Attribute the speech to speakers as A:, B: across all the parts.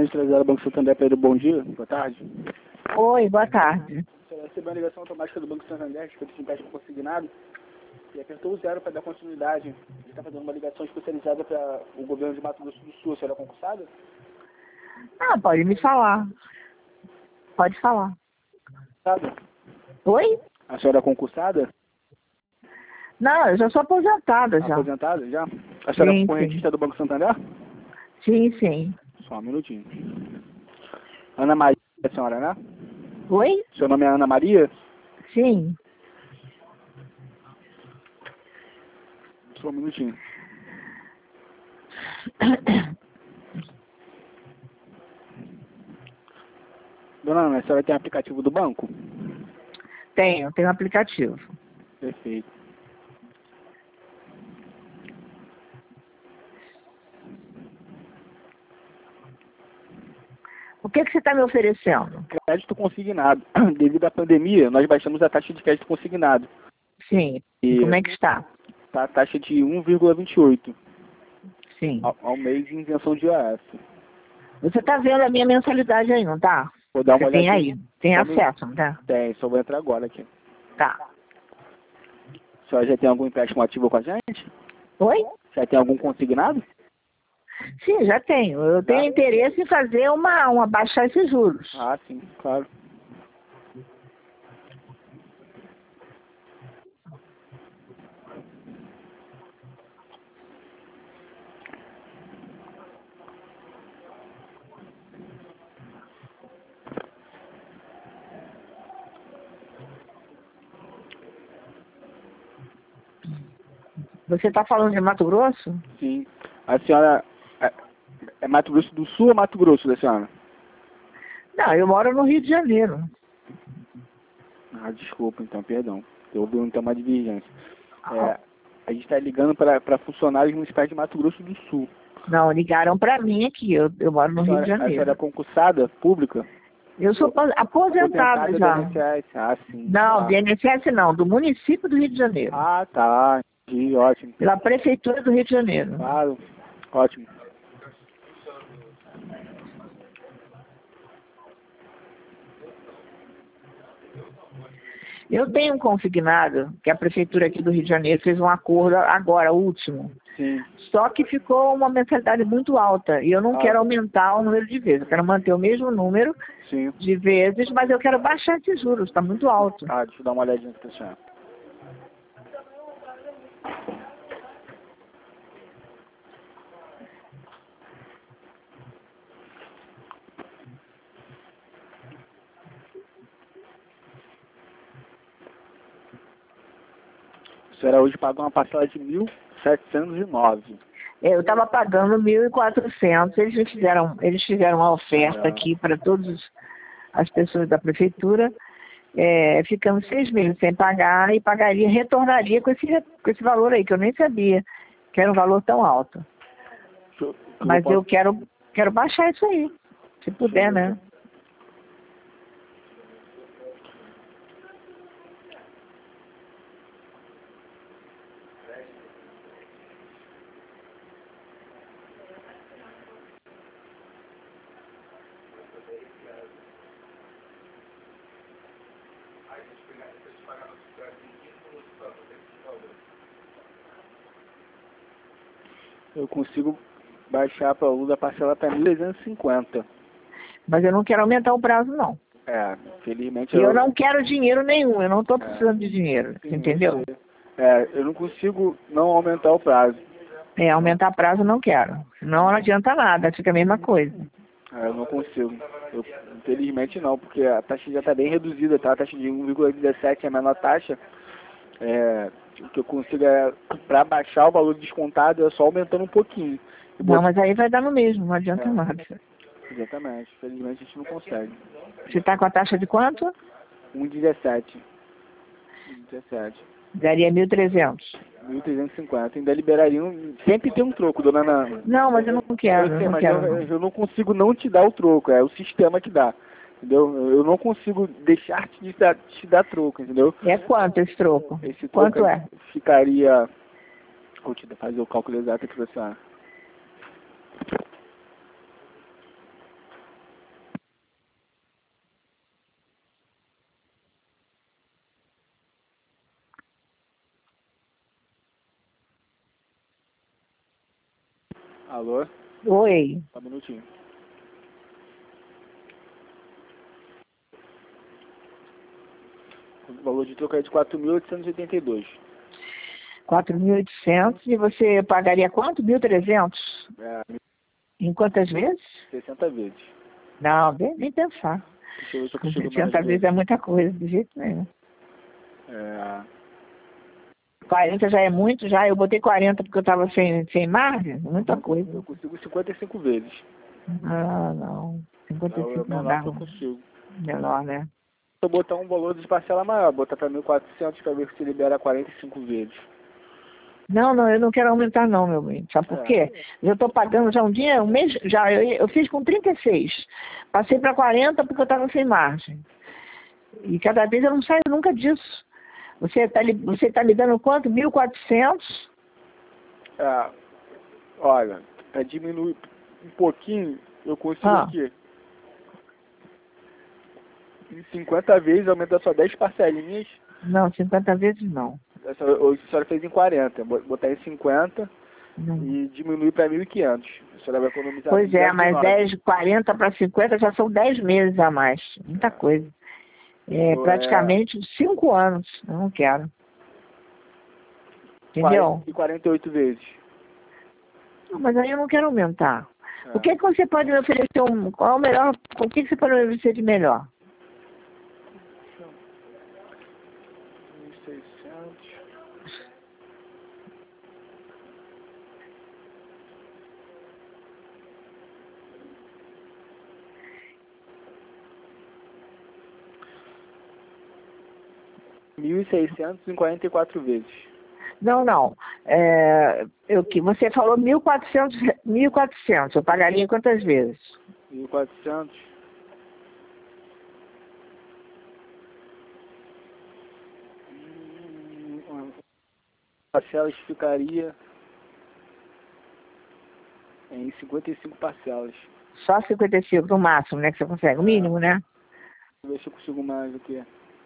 A: Sertanejo Trazado Banco Santander, Pedro, bom dia, boa tarde.
B: Oi, boa tarde.
A: Você recebeu a ligação automática do Banco Santander, que foi de empréstimo consignado, e apertou o 0 para dar continuidade. Ele está fazendo uma ligação especializada para o governo de Mato Grosso do Sul. A senhora é concursada?
B: Ah, pode me falar. Pode falar.
A: Sabe?
B: Oi?
A: A senhora é concursada?
B: Não, eu já sou aposentada já.
A: Aposentada já? A senhora
B: Sim,
A: é correntista do Banco Santander?
B: Sim, sim.
A: Só um minutinho. Ana Maria, a senhora, né?
B: Oi?
A: Seu nome é Ana Maria?
B: Sim.
A: Só um minutinho. Dona Ana, a senhora tem aplicativo do banco?
B: Tenho um aplicativo.
A: Perfeito.
B: O que você está me oferecendo?
A: Crédito consignado. Devido à pandemia, nós baixamos a taxa de crédito consignado.
B: Sim. E como é que está?
A: Está a taxa de 1,28
B: Sim.
A: ao mês de isenção de IOF.
B: Você está vendo a minha mensalidade aí, não tá?
A: Vou dar uma
B: Você tem
A: olhadinha.
B: aí? Tem
A: Só
B: acesso, não tá?
A: Tem, só vou entrar agora aqui.
B: Tá.
A: A senhora já tem algum empréstimo ativo com a gente?
B: Oi?
A: Já tem algum consignado?
B: Sim, já tenho. Eu tenho interesse em fazer baixar esses juros.
A: Ah, sim, claro.
B: Você está falando de Mato Grosso?
A: Sim. A senhora é Mato Grosso do Sul ou Mato Grosso da senhora?
B: Não, eu moro no Rio de Janeiro.
A: Ah, desculpa, então, perdão. Houve uma divergência. A gente está ligando para funcionários municipais de Mato Grosso do Sul.
B: Não, ligaram para mim aqui. Eu moro no Rio de
A: A senhora
B: Janeiro.
A: é concursada pública?
B: Eu sou aposentada já.
A: Do INSS. Ah, sim.
B: Não,
A: Tá.
B: do INSS não, do município do Rio de Janeiro.
A: Ah, tá. Entendi, ótimo.
B: Pela prefeitura do Rio de Janeiro.
A: Claro, ótimo.
B: Eu tenho um consignado, que a prefeitura aqui do Rio de Janeiro fez um acordo agora, último.
A: Sim.
B: Só que ficou uma mensalidade muito alta. E eu não quero aumentar o número de vezes. Eu quero manter o mesmo número
A: Sim.
B: de vezes, mas eu quero baixar esses juros. Está muito alto.
A: Ah, deixa eu dar uma olhadinha aqui pra senhora. A senhora hoje pagou uma parcela de 1.709.
B: Eu estava pagando 1.400. Eles fizeram uma oferta aqui para todas as pessoas da prefeitura. Ficamos 6 meses sem pagar e retornaria com esse valor aí, que eu nem sabia que era um valor tão alto. Mas eu quero baixar isso aí, se puder, né?
A: Eu consigo baixar para o da parcela para 1.350.
B: Mas eu não quero aumentar o prazo, não.
A: Felizmente
B: Eu não quero dinheiro nenhum, eu não estou precisando de dinheiro,
A: sim,
B: entendeu?
A: eu não consigo não aumentar o prazo.
B: Aumentar prazo eu não quero. Senão não adianta nada, fica a mesma coisa.
A: Eu não consigo. Infelizmente não, porque a taxa já está bem reduzida, tá? A taxa de 1,17 é a menor taxa. O que eu consigo para baixar o valor descontado, é só aumentando um pouquinho.
B: Não, mas aí vai dar no mesmo, não adianta nada.
A: Exatamente, infelizmente a gente não consegue.
B: Você está com a taxa de quanto?
A: 1,17. 1,17.
B: Daria 1.300.
A: 1.350. Ainda liberariam. Sempre tem um troco, dona Ana.
B: Não, mas eu não quero.
A: Eu não consigo não te dar o troco. É o sistema que dá. Entendeu? Eu não consigo deixar te dar troco, entendeu?
B: É quanto esse troco?
A: Esse troco
B: Quanto é?
A: Ficaria. Vou te fazer o cálculo exato aqui pra senhora. Alô?
B: Oi.
A: Só um minutinho. O valor de troca é de 4.882.
B: 4.800 e você pagaria quanto? 1.300?
A: É,
B: Em quantas vezes?
A: 60 vezes.
B: Não, nem pensar.
A: Deixa eu ver se eu consigo mais
B: 60 vezes
A: vezes.
B: é muita coisa, de jeito nenhum.
A: É,
B: 40 já é muito, já. Eu botei 40 porque eu estava sem margem, muita coisa.
A: eu consigo 55 vezes.
B: Ah, não.
A: É o
B: 55 não
A: menor
B: dá,
A: que eu
B: não.
A: consigo.
B: Menor, né?
A: Se eu botar um valor de parcela maior, botar para 1.400 para ver se libera 45 vezes.
B: Não, eu não quero aumentar não, meu bem. Sabe por quê? Eu estou pagando já um mês, já eu fiz com 36. Passei para 40 porque eu estava sem margem. E cada vez eu não saio nunca disso. Você tá me dando quanto? 1.400?
A: É, olha, para diminuir um pouquinho, eu consigo
B: Ah,
A: aqui. Em 50 vezes, aumenta só 10 parcelinhas.
B: não, 50 vezes não.
A: Hoje a senhora fez em 40. Botar em 50
B: Não.
A: e diminuir para 1.500. A senhora vai economizar
B: Pois é, mas
A: 209.
B: 40 para 50 já são 10 meses a mais. Muita coisa. É praticamente 5 anos. Eu não quero. Entendeu?
A: E 48 vezes.
B: Não, mas aí eu não quero aumentar.
A: É.
B: O que que você pode me oferecer? Qual é o melhor? O que que você pode me oferecer de melhor?
A: 1.600. R$ 1.644 vezes.
B: Não. Você falou 1.400, 1.400. Eu pagaria em quantas vezes?
A: 1.400. Parcelas ficaria em 55 parcelas.
B: Só 55 no máximo, né? Que você consegue. O mínimo, né?
A: Deixa eu ver se eu consigo mais aqui.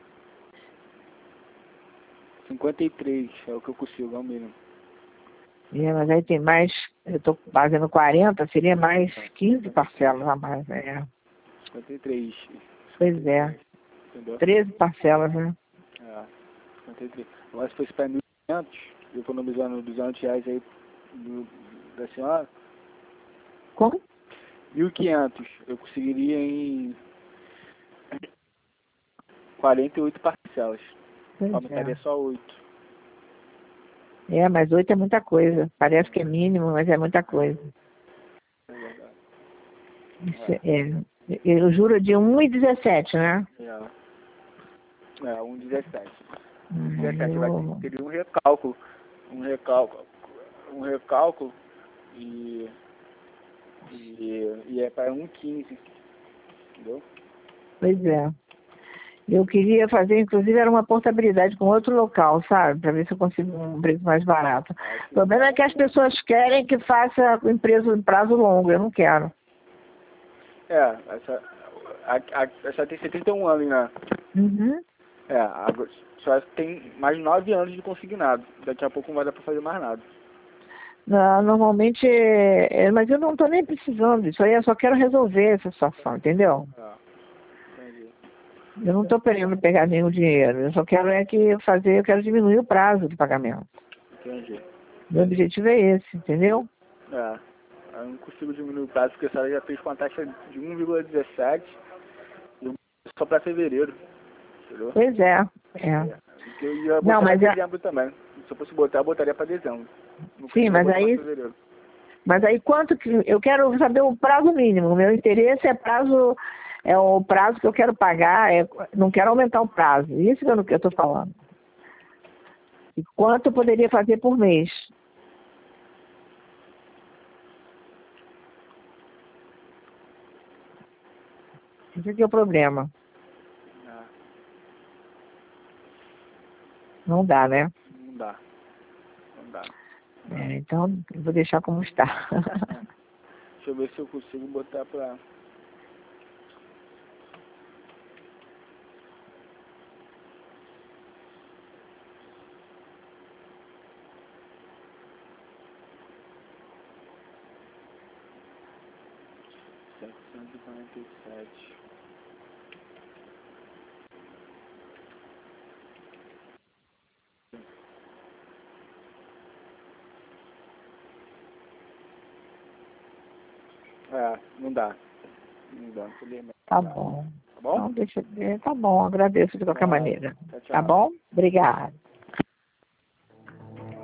A: 53 é o que eu consigo, é o mínimo.
B: Mas aí tem mais. Eu estou pagando 40, seria mais 15 parcelas a mais. É.
A: 53.
B: Pois é.
A: Entendeu?
B: 13 parcelas, né?
A: É, 53. Agora se fosse para 1.500, economizando R$ 200 aí da senhora,
B: Como?
A: 1.500 eu conseguiria em 48 parcelas.
B: Pois
A: Aumentaria só 8.
B: mas 8 é muita coisa. Parece que é mínimo, mas é muita coisa.
A: É verdade.
B: Isso eu juro de 1,17, né?
A: É 1,17.
B: Eu...
A: Teria um recálculo. Um recálculo e, e é para 1,15. Entendeu?
B: Pois é. Eu queria fazer, inclusive, era uma portabilidade com outro local, sabe? Para ver se eu consigo um preço mais barato. O problema é que as pessoas querem que faça empresa em prazo longo. Eu não quero.
A: Essa tem 71 anos, né?
B: Uhum.
A: Agora, só tem mais 9 anos de consignado. Daqui a pouco não vai dar para fazer mais nada.
B: Não, normalmente, mas eu não estou nem precisando disso aí, eu só quero resolver essa situação, entendeu?
A: Entendi.
B: Eu não estou querendo pegar nenhum dinheiro, eu só quero eu quero diminuir o prazo do pagamento.
A: Entendi.
B: Meu objetivo é esse, entendeu?
A: Eu não consigo diminuir o prazo porque a senhora já fez com a taxa de 1,17 e só para fevereiro. Entendeu?
B: Pois é.
A: Porque eu ia
B: Não,
A: botar
B: mas
A: para dezembro também. Se eu fosse botar, eu botaria para dezembro. Não
B: sim,
A: precisa botar para fevereiro.
B: mas aí quanto que eu quero saber o prazo mínimo. O meu interesse é o prazo que eu quero pagar, não quero aumentar o prazo. Isso que eu estou falando. E quanto eu poderia fazer por mês? Esse aqui é o problema. Não dá, né?
A: Não dá.
B: Então, eu vou deixar como está.
A: Deixa eu ver se eu consigo botar para... 747. Não dá. Não dá, infelizmente.
B: Tá bom.
A: Tá bom?
B: Então, deixa eu ver. Tá bom, agradeço de qualquer maneira.
A: Tchau, tchau.
B: Tá bom? Obrigada.